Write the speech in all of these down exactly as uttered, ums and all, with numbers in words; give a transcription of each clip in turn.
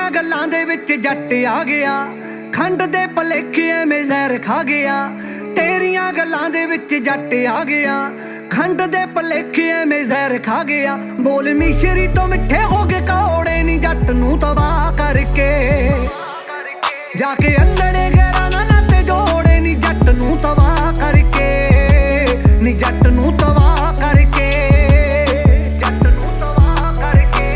ਤੇਰੀਆਂ ਗੱਲਾਂ ਦੇ ਵਿੱਚ ਜੱਟ ਆ ਗਿਆ, ਖੰਡ ਦੇ ਭਲੇਖੇ ਐਵੇਂ ਜ਼ਹਿਰ ਖਾ ਗਿਆ। ਤੇਰੀਆਂ ਗੱਲਾਂ ਦੇ ਵਿੱਚ ਜੱਟ ਆ ਗਿਆ, ਖੰਡ ਦੇ ਭਲੇਖੇ ਐਵੇਂ ਜ਼ਹਿਰ ਖਾ ਗਿਆ। ਬੋਲ ਮਿਸ਼ਰੀ ਤੋਂ ਮਿੱਠੇ ਹੋ ਗਏ ਕੌੜੇ ਨੀ ਜੱਟ ਨੂੰ ਤਬਾਹ ਕਰਕੇ। ਜਾ ਕੇ ਅੰਨੜੇ ਗੈਰਾਂ ਨਾਲ ਨਾਤੇ ਜੋੜੇ ਨੀ ਜੱਟ ਨੂੰ ਤਬਾਹ ਕਰਕੇ, ਨੀ ਜੱਟ ਨੂੰ ਤਬਾਹ ਕਰਕੇ, ਜੱਟ ਨੂੰ ਤਬਾਹ ਕਰਕੇ।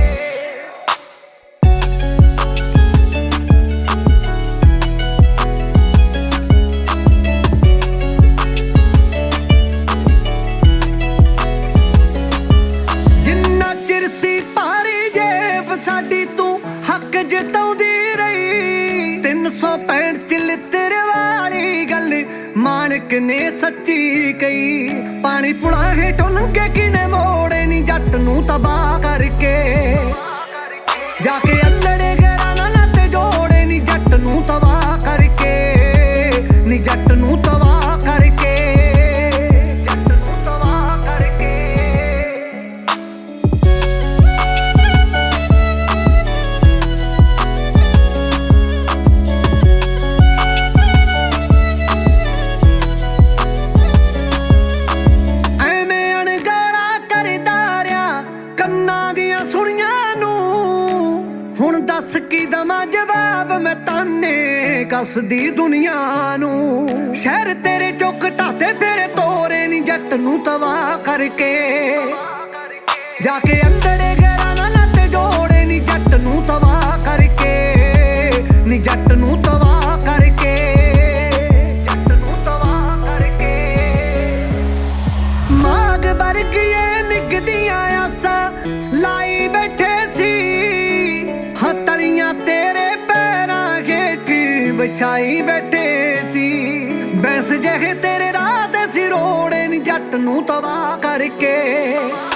ਜਿੰਨਾ ਚਿਰ ਸੀ ਭਾਰੀ ਜੇਬ ਸਾਡੀ ਤੂੰ ਹੱਕ ਜਿਤਾਉਂਦੀ ਰਹੀ। ਤਿੰਨ ਸੌ ਪੈਂਹਠ ਚ ਤੇਰੇ ਵਾਲੀ ਗੱਲ ਮਾਣਕ ਨੇ ਸੱਚੀ ਕਹੀ। ਪਾਣੀ ਪੁਣਾ ਹੇਠੋਂ ਲੰਘੇ ਕਿਨੇ ਮੋੜੇ ਨੀ ਜੱਟ ਨੂੰ ਤਬਾਹ ਕਰਕੇ। ਜਾ ਕੇ ਅੰਨੜੇ ਗੈਰਾਂ ਨਾਲ ਨਾਤੇ ਜੋੜੇ ਨੀ ਜੱਟ ਨੂੰ ਤਬਾਹ ਕਰਕੇ, ਨੀ ਜੱਟ ਨੂੰ ਤਬਾਹ ਕਰਕੇ, ਜੱਟ ਨੂੰ ਤਬਾਹ ਕਰਕੇ। ਹੁਣ ਦੱਸ ਕੀ ਦਵਾਂ ਜਵਾਬ ਮੈਂ ਤਾਨੇ ਕੱਸਦੀ ਦੁਨੀਆ ਨੂੰ। ਸ਼ਹਿਰ ਤੇਰੇ ਚੁੱਕ ਢਾਤੇ ਫੇਰੇ ਤੋਰੇ ਨੀ ਜੱਟ ਨੂੰ ਤਬਾਹ ਕਰਕੇ। ਜਾ ਕੇ ਅੰਦੜੇ ਗੈਰਾਂ ਨਾਲ ਨਾਤੇ ਜੋੜੇ ਨੀ ਜੱਟ ਨੂੰ ਤਬਾਹ ਕਰਕੇ, ਨੀ ਜੱਟ ਨੂੰ ਤਬਾਹ ਕਰਕੇ, ਜੱਟ ਨੂੰ ਤਬਾਹ ਕਰਕੇ। ਮਾਗ ਵਰਗੀਏ ਨਿੱਘਦੀਆਂ ਆਸਾਂ ਲਾਈ ਬੈਠੇ ਸੀ, ਤਲੀਆਂ ਤੇਰੇ ਪੈਰਾਂ ਹੇਠੀ ਵਿਛਾਈ ਬੈਠੇ ਸੀ। ਬੈਂਸ ਜਿਹੇ ਤੇਰੇ ਰਾਹ ਤੇ ਸੀ ਰੋੜੇ ਨੀ ਜੱਟ ਨੂੰ ਤਬਾਹ ਕਰਕੇ।